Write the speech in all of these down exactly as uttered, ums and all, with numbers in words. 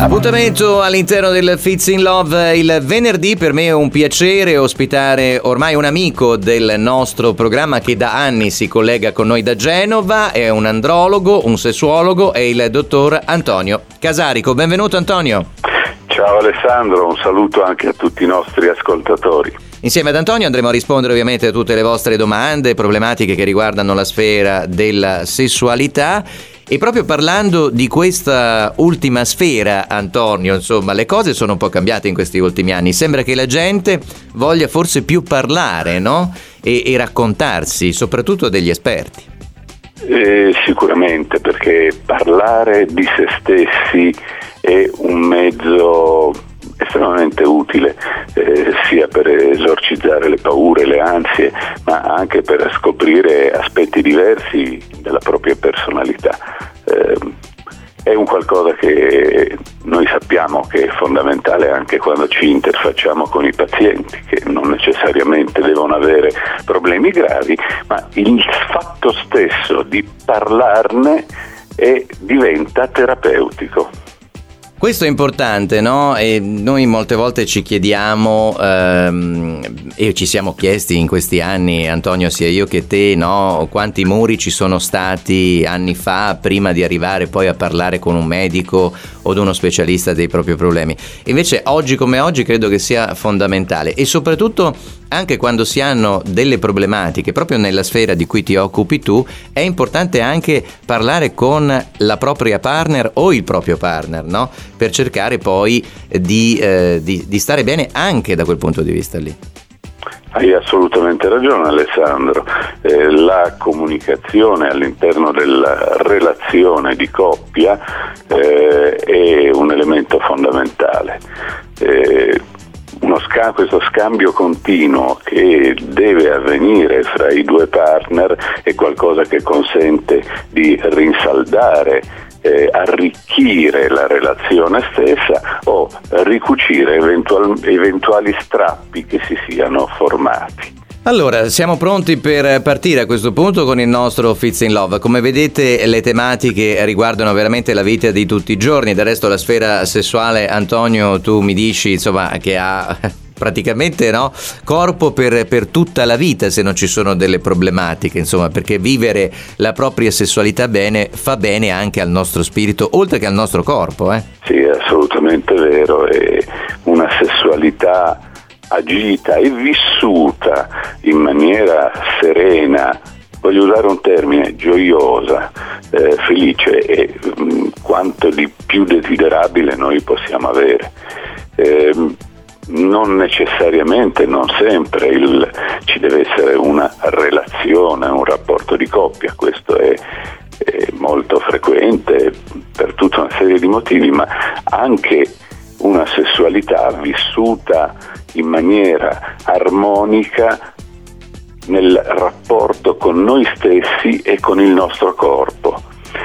Appuntamento all'interno del Fits in Love il venerdì. Per me è un piacere ospitare ormai un amico del nostro programma che da anni si collega con noi da Genova. È un andrologo, un sessuologo, è il dottor Antonio Casarico. Benvenuto Antonio. Ciao Alessandro, un saluto anche a tutti i nostri ascoltatori. Insieme ad Antonio andremo a rispondere ovviamente a tutte le vostre domande, problematiche che riguardano la sfera della sessualità. E proprio parlando di questa ultima sfera, Antonio, insomma, le cose sono un po' cambiate in questi ultimi anni. Sembra che la gente voglia forse più parlare, no? E, e raccontarsi, soprattutto degli esperti. Eh, sicuramente, perché parlare di se stessi è un mezzo estremamente utile, eh, sia per esorcizzare le paure, le ansie, ma anche per scoprire aspetti diversi della propria personalità. Eh, è un qualcosa che noi sappiamo che è fondamentale anche quando ci interfacciamo con i pazienti, che non necessariamente devono avere problemi gravi, ma il fatto stesso di parlarne è, diventa terapeutico. Questo è importante, no? E noi molte volte ci chiediamo, ehm, e ci siamo chiesti in questi anni, Antonio, sia io che te, no? Quanti muri ci sono stati anni fa prima di arrivare poi a parlare con un medico o ad uno specialista dei propri problemi. Invece oggi come oggi credo che sia fondamentale, e soprattutto anche quando si hanno delle problematiche proprio nella sfera di cui ti occupi tu, è importante anche parlare con la propria partner o il proprio partner, no? Per cercare poi di, eh, di, di stare bene anche da quel punto di vista lì. Hai assolutamente ragione Alessandro, eh, la comunicazione all'interno della relazione di coppia eh, è un elemento fondamentale. Eh, uno sca- questo scambio continuo che deve avvenire fra i due partner è qualcosa che consente di rinsaldare, Eh, arricchire la relazione stessa o ricucire eventual- eventuali strappi che si siano formati. Allora, siamo pronti per partire a questo punto con il nostro Fits in Love. Come vedete, le tematiche riguardano veramente la vita di tutti i giorni. Del resto la sfera sessuale, Antonio, tu mi dici insomma che ha praticamente, no, corpo per, per tutta la vita se non ci sono delle problematiche, insomma, perché vivere la propria sessualità bene fa bene anche al nostro spirito oltre che al nostro corpo, eh? Sì, è assolutamente vero. È una sessualità agita e vissuta in maniera serena, voglio usare un termine, gioiosa, eh, felice, e mh, quanto di più desiderabile noi possiamo avere. Eh, non necessariamente, non sempre il, ci deve essere una relazione, un rapporto di coppia, questo è, è molto frequente per tutta una serie di motivi, ma anche una sessualità vissuta in maniera armonica nel rapporto con noi stessi e con il nostro corpo,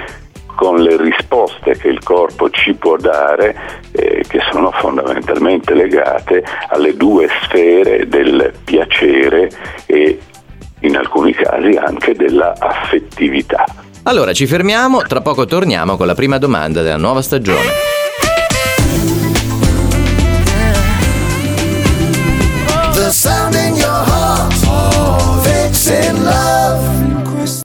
con le risposte che il corpo ci può dare, eh, che sono fondamentalmente legate alle due sfere del piacere e in alcuni casi anche della affettività. Allora ci fermiamo, tra poco torniamo con la prima domanda della nuova stagione.